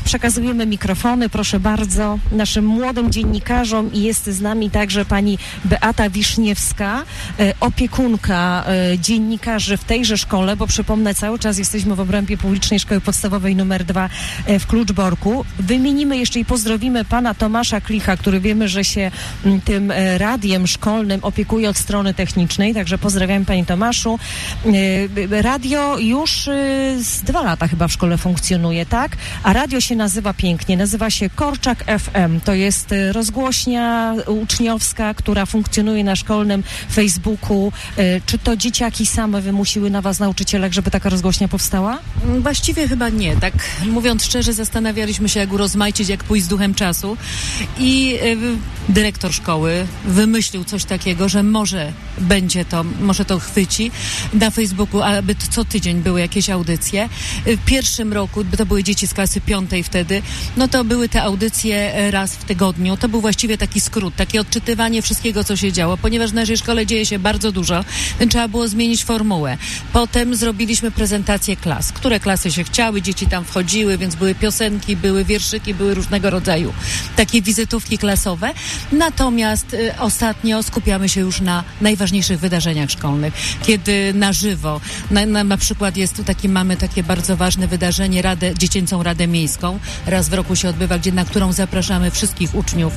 przekazujemy mikrofony, proszę bardzo, naszym młodym dziennikarzom i jest z nami także pani Beata Wiszniewska, opiekunka dziennikarzy w tejże szkole, bo przypomnę, cały czas jesteśmy w obrębie Publicznej Szkoły Podstawowej nr 2 w Kluczborku. Wymienimy jeszcze i pozdrowimy pana Tomasza Klicha, który wiemy, że się tym radiem szkolnym opiekuje od strony technicznej, także pozdrawiam panie Tomaszu. Radio już z 2 lata chyba w szkole funkcjonuje, tak? A radio się nazywa pięknie, nazywa się Korczak FM. To jest rozgłośnia uczniowska, która funkcjonuje na szkolnym Facebooku. Czy to dzieciaki same wymusiły na was, nauczycielach, żeby taka rozgłośnia powstała? Właściwie chyba nie. Tak mówiąc szczerze, zastanawialiśmy się, jak urozmaicić, jak pójść z duchem czasu i dyrektor szkoły wymyślił coś takiego, że może to chwyci na Facebooku, aby co tydzień były jakieś audycje. W pierwszym roku, to były dzieci z klasy 5 wtedy, no to były te audycje raz w tygodniu. To był właściwie taki skrót, takie odczytywanie wszystkiego, co się działo, ponieważ w naszej szkole dzieje się bardzo dużo, więc trzeba było zmienić formułę. Potem zrobiliśmy prezentację klas. Które klasy się chciały, dzieci tam wchodziły, więc były piosenki, były wierszyki, były różnego rodzaju takie wizytówki klasowe. Natomiast ostatnio skupiamy się już na najważniejszych wydarzeniach szkolnych, kiedy na żywo, na przykład mamy takie bardzo ważne wydarzenie, Dziecięcą Radę Miejską, raz w roku się odbywa, na którą zapraszamy wszystkich uczniów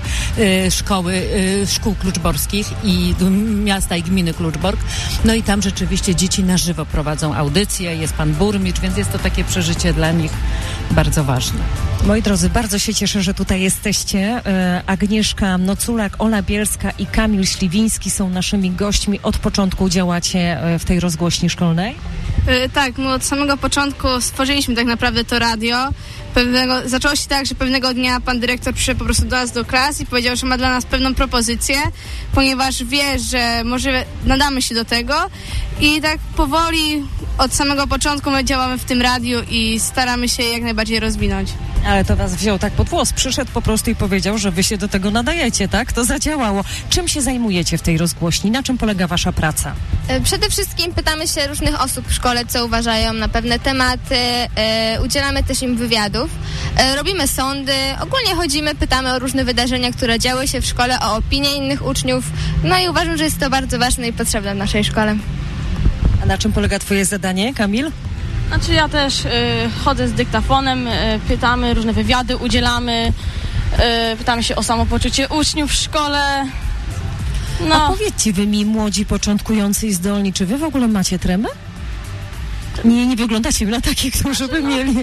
szkół kluczborskich i miasta i gminy Kluczbork. No i tam rzeczywiście dzieci na żywo prowadzą audycje, jest pan burmistrz, więc jest to takie przeżycie dla nich bardzo ważne. Moi drodzy, bardzo się cieszę, że tutaj jesteście. Agnieszka Noculak, Ola Bielska i Kamil Śliwiński są naszymi gośćmi. Od początku działacie w tej rozgłośni szkolnej? Tak, my od samego początku stworzyliśmy tak naprawdę to radio. Zaczęło się tak, że pewnego dnia pan dyrektor przyszedł po prostu do nas do klas i powiedział, że ma dla nas pewną propozycję, ponieważ wie, że może nadamy się do tego i tak powoli od samego początku my działamy w tym radiu i staramy się jak najbardziej rozwinąć. Ale to was wziął tak pod włos, przyszedł po prostu i powiedział, że wy się do tego nadajecie, tak? To zadziałało. Czym się zajmujecie w tej rozgłośni? Na czym polega wasza praca? Przede wszystkim pytamy się różnych osób w szkole, co uważają na pewne tematy, udzielamy też im wywiadów, robimy sądy, ogólnie chodzimy, pytamy o różne wydarzenia, które działy się w szkole, o opinie innych uczniów, no i uważam, że jest to bardzo ważne i potrzebne w naszej szkole. A na czym polega twoje zadanie, Kamil? Znaczy ja też chodzę z dyktafonem, pytamy, różne wywiady udzielamy, pytamy się o samopoczucie uczniów w szkole. No. A powiedzcie wy mi, młodzi, początkujący i zdolni, czy wy w ogóle macie tremę? Nie wyglądacie na takich, którzy by mieli.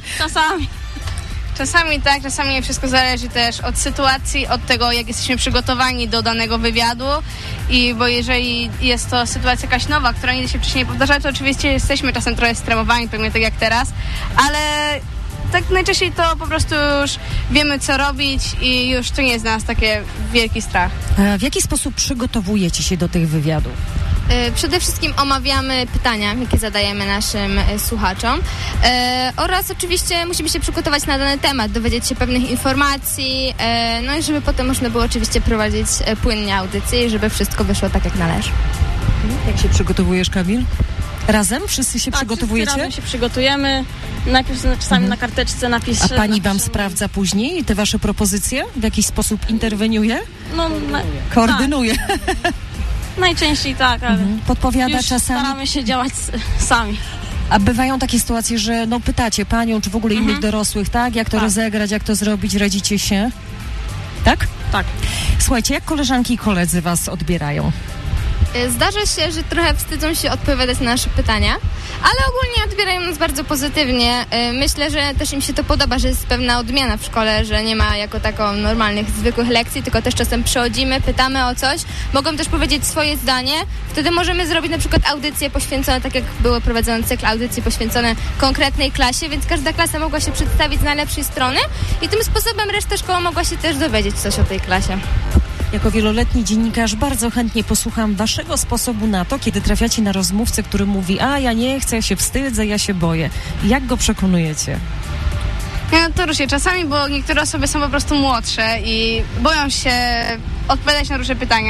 Czasami tak, czasami wszystko zależy też od sytuacji, od tego, jak jesteśmy przygotowani do danego wywiadu bo jeżeli jest to sytuacja jakaś nowa, która nigdy się wcześniej nie powtarza, to oczywiście jesteśmy czasem trochę stremowani, pewnie tak jak teraz, ale tak najczęściej to po prostu już wiemy, co robić i już to nie jest dla nas taki wielki strach. A w jaki sposób przygotowujecie się do tych wywiadów? Przede wszystkim omawiamy pytania, jakie zadajemy naszym słuchaczom oraz oczywiście musimy się przygotować na dany temat, dowiedzieć się pewnych informacji, no i żeby potem można było oczywiście prowadzić płynnie audycję i żeby wszystko wyszło tak, jak należy. Jak się przygotowujesz, Kamil? Razem? Wszyscy się przygotowujecie? Razem się przygotujemy. Najpierw czasami na karteczce napiszę. A pani wam sprawdza później te wasze propozycje? W jakiś sposób interweniuje? Koordynuje. Tak. Najczęściej tak, ale podpowiada czasami. Staramy się działać sami. A bywają takie sytuacje, że pytacie panią, czy w ogóle innych dorosłych, tak? Jak to rozegrać, jak to zrobić, radzicie się? Tak? Tak. Słuchajcie, jak koleżanki i koledzy was odbierają? Zdarza się, że trochę wstydzą się odpowiadać na nasze pytania, ale ogólnie odbierają nas bardzo pozytywnie. Myślę, że też im się to podoba, że jest pewna odmiana w szkole, że nie ma jako taką normalnych, zwykłych lekcji, tylko też czasem przychodzimy, pytamy o coś, mogą też powiedzieć swoje zdanie, wtedy możemy zrobić na przykład audycje poświęcone, tak jak było prowadzony cykl audycji poświęcone konkretnej klasie, więc każda klasa mogła się przedstawić z najlepszej strony i tym sposobem reszta szkoły mogła się też dowiedzieć coś o tej klasie. Jako wieloletni dziennikarz bardzo chętnie posłucham waszego sposobu na to, kiedy trafiacie na rozmówcę, który mówi: a ja nie chcę, ja się wstydzę, ja się boję. Jak go przekonujecie? To różnie czasami, bo niektóre osoby są po prostu młodsze i boją się odpowiadać na różne pytania.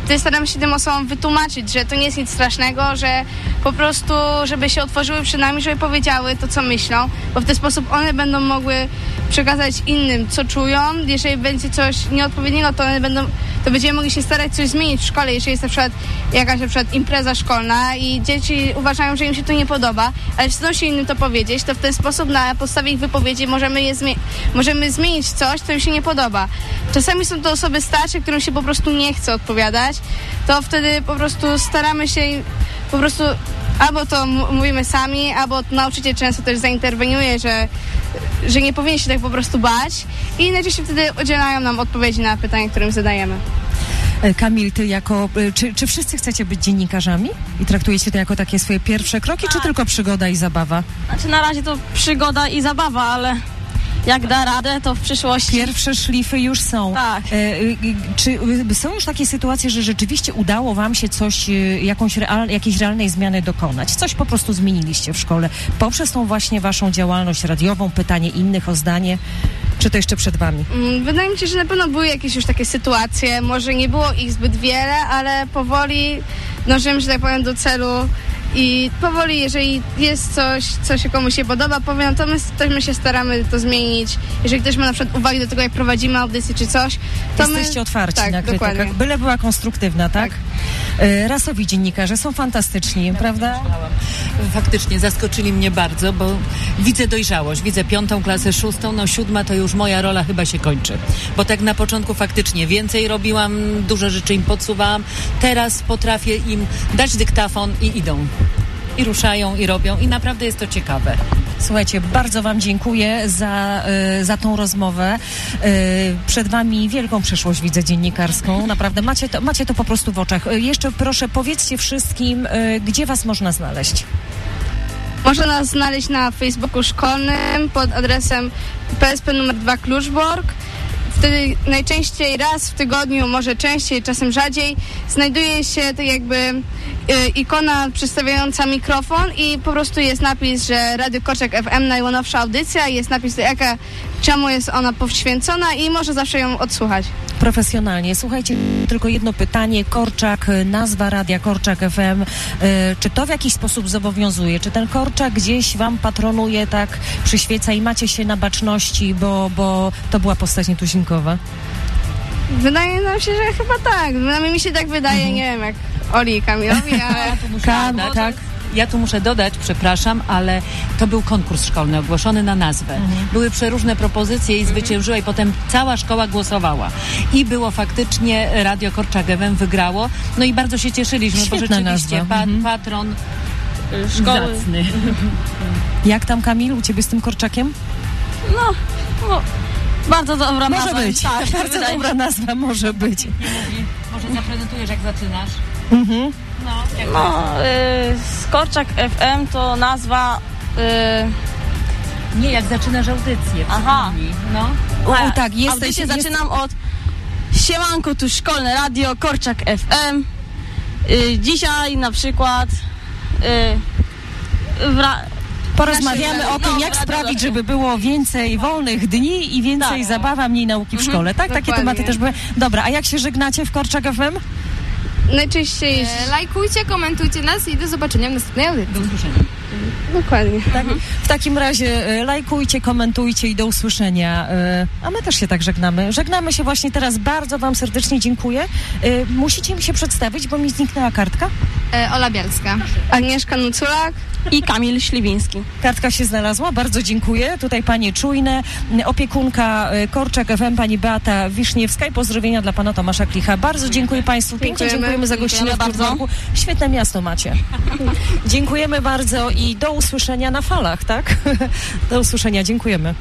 wtedy staramy się tym osobom wytłumaczyć, że to nie jest nic strasznego, że po prostu, żeby się otworzyły przed nami, żeby powiedziały to, co myślą, bo w ten sposób one będą mogły przekazać innym, co czują. Jeżeli będzie coś nieodpowiedniego, to będziemy mogli się starać coś zmienić w szkole, jeżeli jest jakaś impreza szkolna i dzieci uważają, że im się to nie podoba, ale wstydzą się innym to powiedzieć, to w ten sposób na podstawie ich wypowiedzi możemy zmienić coś, co im się nie podoba. Czasami są to osoby starsze, którym się po prostu nie chce odpowiadać, to wtedy po prostu staramy się po prostu albo to mówimy sami, albo nauczyciel często też zainterweniuje, że nie powinien się tak po prostu bać i najczęściej wtedy udzielają nam odpowiedzi na pytania, które im zadajemy. Kamil, ty czy wszyscy chcecie być dziennikarzami i traktujecie to jako takie swoje pierwsze kroki, czy tylko przygoda i zabawa? Znaczy na razie to przygoda i zabawa, ale jak da radę, to w przyszłości... Pierwsze szlify już są. Tak. Czy są już takie sytuacje, że rzeczywiście udało wam się coś, jakiejś realnej zmiany dokonać? Coś po prostu zmieniliście w szkole poprzez tą właśnie waszą działalność radiową, pytanie innych o zdanie? Czy to jeszcze przed wami? Wydaje mi się, że na pewno były jakieś już takie sytuacje. Może nie było ich zbyt wiele, ale powoli dążymy, że tak powiem, do celu. I powoli, jeżeli jest coś, co się komuś nie podoba, powiem, to my się staramy to zmienić. Jeżeli ktoś ma na przykład uwagi do tego, jak prowadzimy audycję czy coś, to jesteście otwarci tak, na krytykę. Dokładnie. Byle była konstruktywna, tak? Rasowi dziennikarze są fantastyczni, prawda? Faktycznie zaskoczyli mnie bardzo, bo widzę dojrzałość, widzę 5. klasę, 6, 7 to już moja rola chyba się kończy. Bo tak na początku faktycznie więcej robiłam, dużo rzeczy im podsuwałam. Teraz potrafię im dać dyktafon i idą. I ruszają, i robią. I naprawdę jest to ciekawe. Słuchajcie, bardzo wam dziękuję za tą rozmowę. Przed wami wielką przyszłość widzę dziennikarską. Naprawdę macie to po prostu w oczach. Jeszcze proszę, powiedzcie wszystkim, gdzie was można znaleźć. Można nas znaleźć na Facebooku szkolnym pod adresem PSP numer 2 Kluczbork. Wtedy najczęściej raz w tygodniu, może częściej, czasem rzadziej, znajduje się tak jakby ikona przedstawiająca mikrofon i po prostu jest napis, że Radio Korczak FM, najnowsza audycja, jest napis, czemu jest ona poświęcona i może zawsze ją odsłuchać. Profesjonalnie. Słuchajcie, tylko jedno pytanie. Korczak, nazwa radia Korczak FM, czy to w jakiś sposób zobowiązuje? Czy ten Korczak gdzieś wam patronuje, tak przyświeca i macie się na baczności, bo to była postać nietuzinkowa? Wydaje nam się, że chyba tak. Mi się tak wydaje, nie wiem, jak Oli i Kamilowi, ale... Tak. Ja tu muszę dodać, przepraszam, ale to był konkurs szkolny ogłoszony na nazwę. Były przeróżne propozycje i zwyciężyła i potem cała szkoła głosowała. I było faktycznie Radio Korczak FM wygrało. No i bardzo się cieszyliśmy, Świetna bo rzeczywiście patron szkoły. zacny. Jak tam, Kamil, u ciebie z tym Korczakiem? No, bardzo dobra Może nazwa. być. Tak, Bardzo dobra nazwa może być. Może zaprezentujesz, jak zaczynasz? Korczak FM to nazwa... Nie, jak zaczynasz audycję. Aha. No. Tak, audycję zaczynam od Siemanko, tu szkolne radio Korczak FM. Dzisiaj na przykład porozmawiamy o tym, jak sprawić, żeby było więcej wolnych dni i więcej zabawa, mniej nauki w szkole. Tak, takie tematy też były. Dobra, a jak się żegnacie w Korczak FM? Najczęściej... Lajkujcie, komentujcie nas i do zobaczenia w następnej audycji. Do usłyszenia. Dokładnie. Tak? W takim razie lajkujcie, komentujcie i do usłyszenia. A my też się tak żegnamy. Żegnamy się właśnie teraz. Bardzo wam serdecznie dziękuję. Musicie mi się przedstawić, bo mi zniknęła kartka. Ola Bialska. Agnieszka Nuculak i Kamil Śliwiński. Kartka się znalazła. Bardzo dziękuję. Tutaj panie czujne. Opiekunka Korczak FM, pani Beata Wiszniewska i pozdrowienia dla pana Tomasza Klicha. Bardzo dziękuję państwu. Pięknie dziękujemy za gościnę w Kluczborku. Świetne miasto macie. Dziękujemy bardzo i do usłyszenia na falach, tak? Do usłyszenia. Dziękujemy.